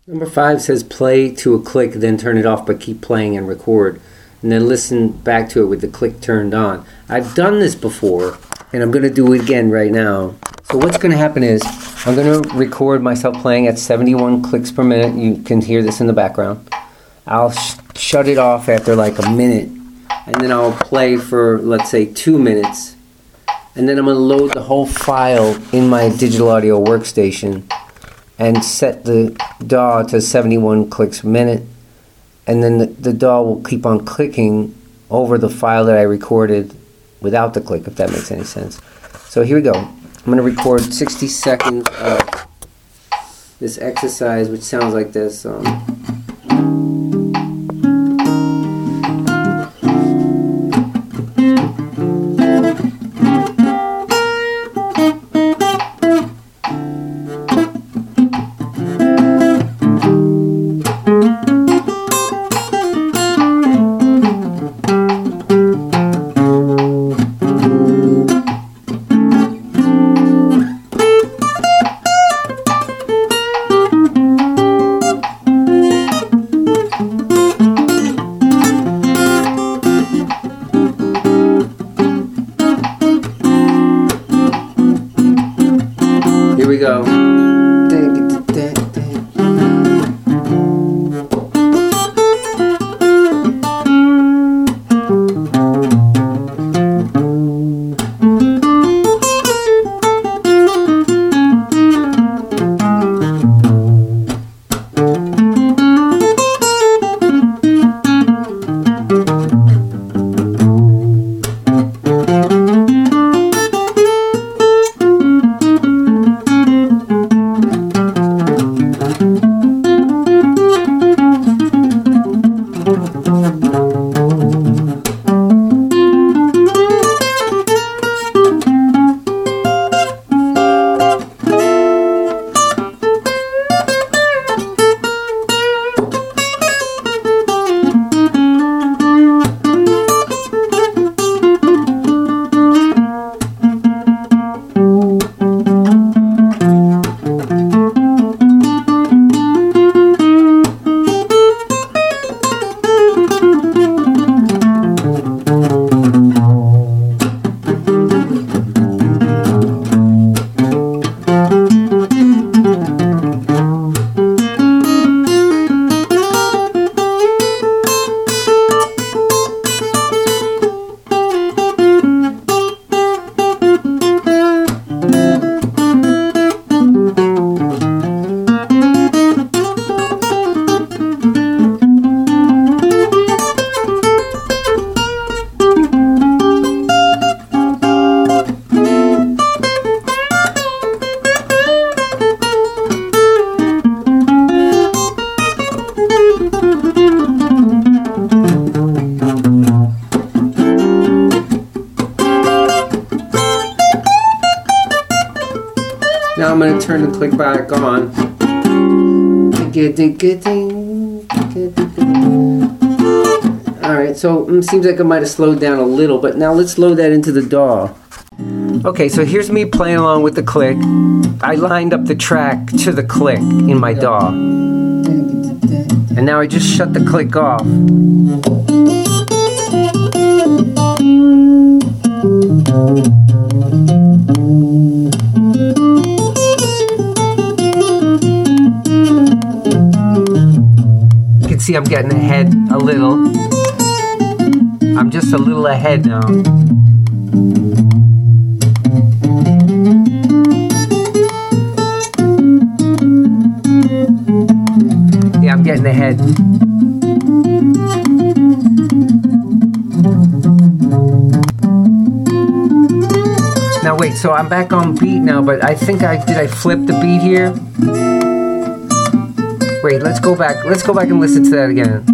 Number 5 says play to a click, then turn it off, but keep playing and record. And then listen back to it with the click turned on. I've done this before, and I'm going to do it again right now. So what's going to happen is I'm going to record myself playing at 71 clicks per minute. You can hear this in the background. I'll shut it off after like a minute, and then I'll play for, let's say, 2 minutes. And then I'm going to load the whole file in my digital audio workstation and set the DAW to 71 clicks a minute. And then the DAW will keep on clicking over the file that I recorded without the click, if that makes any sense. So here we go. I'm going to record 60 seconds of this exercise, which sounds like this. Here we go. Now I'm going to turn the click back on. Alright, so seems like I might have slowed down a little, but now let's load that into the DAW. Okay, so here's me playing along with the click. I lined up the track to the click in my DAW. And now I just shut the click off. You can see I'm getting ahead a little. I'm just a little ahead now. Yeah, I'm getting ahead. Now wait, so I'm back on beat now, but I think did I flip the beat here? Wait, let's go back and listen to that again.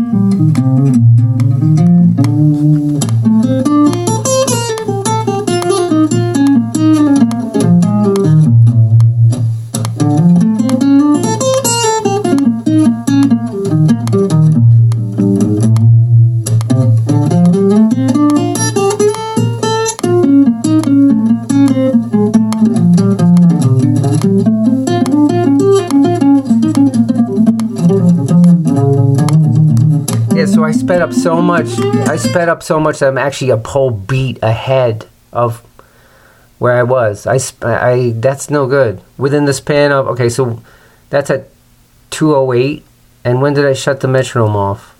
So I sped up so much. That I'm actually a whole beat ahead of where I was. I that's no good. Within the span of, okay, so that's at 2:08. And when did I shut the metronome off?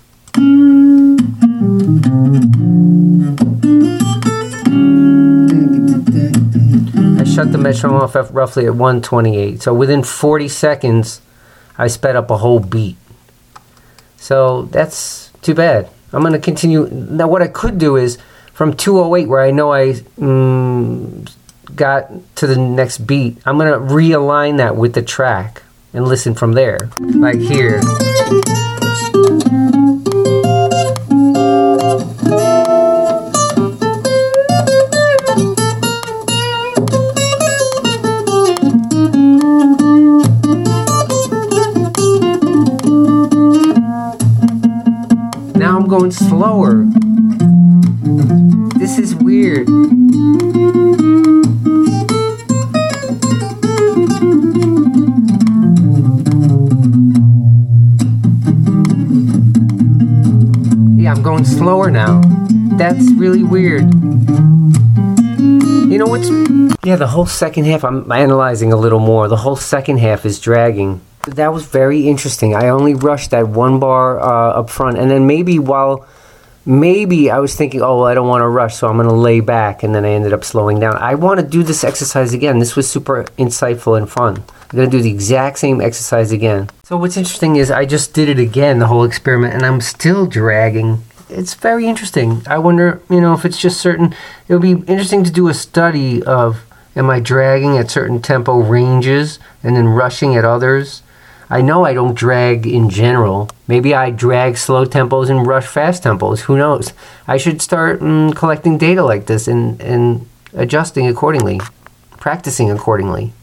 I shut the metronome off at roughly at 1:28. So within 40 seconds, I sped up a whole beat. So that's too bad. I'm going to continue. Now what I could do is from 2:08, where I know I got to the next beat, I'm going to realign that with the track and listen from there. Like here. Now I'm going slower. This is weird. Yeah, I'm going slower now. That's really weird. You know what's... Yeah, the whole second half, I'm analyzing a little more. The whole second half is dragging. That was very interesting. I only rushed that one bar up front. And then maybe I was thinking, oh, well, I don't want to rush, so I'm going to lay back. And then I ended up slowing down. I want to do this exercise again. This was super insightful and fun. I'm going to do the exact same exercise again. So what's interesting is I just did it again, the whole experiment, and I'm still dragging. It's very interesting. I wonder, if it's just certain... It would be interesting to do a study of, am I dragging at certain tempo ranges and then rushing at others? I know I don't drag in general. Maybe I drag slow tempos and rush fast tempos. Who knows? I should start collecting data like this and adjusting accordingly, practicing accordingly.